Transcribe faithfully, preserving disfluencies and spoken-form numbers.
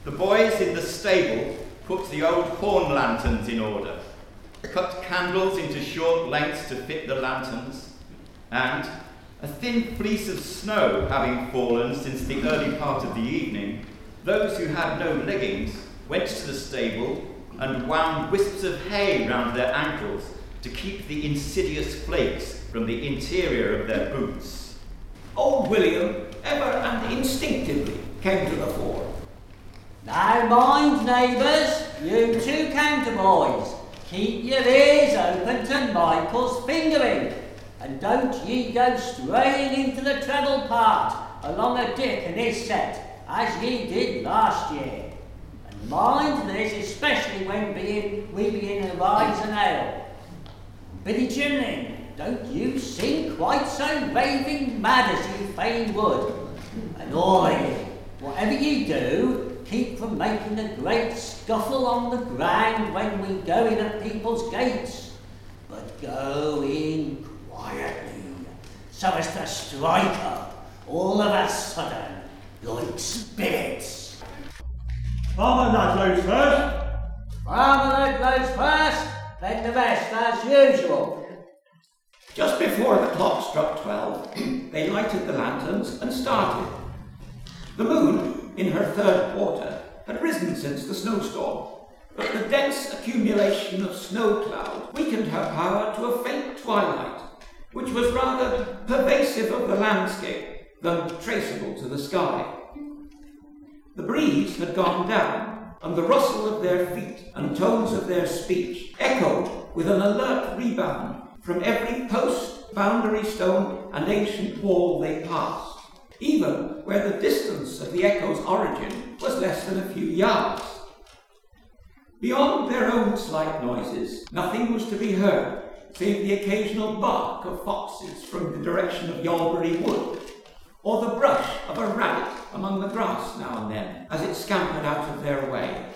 The boys in the stable put the old horn lanterns in order, cut candles into short lengths to fit the lanterns, and, a thin fleece of snow having fallen since the early part of the evening, those who had no leggings went to the stable and wound wisps of hay round their ankles to keep the insidious flakes from the interior of their boots. Old William ever and instinctively came to the fore. Now mind, neighbours, you two counterboys, keep your ears open to Michael's fingering, and don't ye go straying into the treble part along a Dick and his set, as ye did last year. And mind this, especially when being, we be in a rise and ale. Biddy Jimlin, don't you sing quite so raving mad as you fain would. And all of ye, whatever ye do, keep from making a great scuffle on the ground when we go in at people's gates, but go in quietly, so as to strike up all of a sudden like spirits. Farmer Ludlow's first. Farmer Ludlow's first, then the rest as usual. Just before the clock struck twelve, they lighted the lanterns and started. The moon, in her third quarter, had risen since the snowstorm, but the dense accumulation of snow cloud weakened her power to a faint twilight, which was rather pervasive of the landscape than traceable to the sky. The breeze had gone down, and the rustle of their feet and tones of their speech echoed with an alert rebound from every post, boundary stone, and ancient wall they passed, even where the distance of the echo's origin was less than a few yards. Beyond their own slight noises, nothing was to be heard save the occasional bark of foxes from the direction of Yalbury Wood, or the brush of a rabbit among the grass now and then as it scampered out of their way.